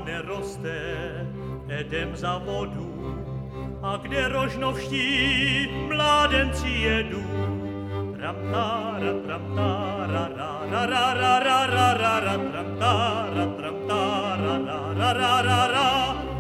neroste, edem za vodu, a kde rožnovští mládenci jedú. Tramtára, tramtára, ra, ra, ra, ra, ra, ra, ra, ra, tramtára, tramtára, ra, ra, ra, ra, ra.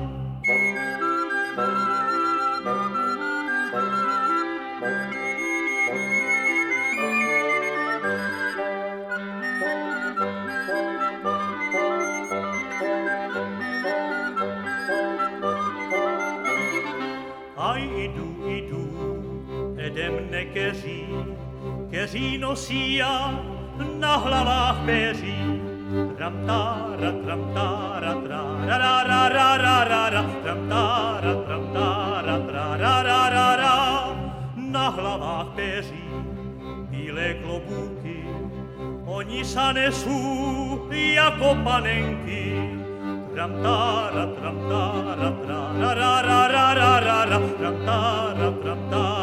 Aj idu, edem nekeří, keří nosí a na hlavách péří. Tramtára, tramtára, tra, ra, ra, ra, ra, ra, ra, ra, tramtára, tramtára, tra, ra, ra, ra, ra. Na hlavách péří bílé klobúky, oni sa nesú jako panenky. Tramtára, tramtára, tra, ra, ra, ra, ra, ra, ra, ra, tramtára, tramtára.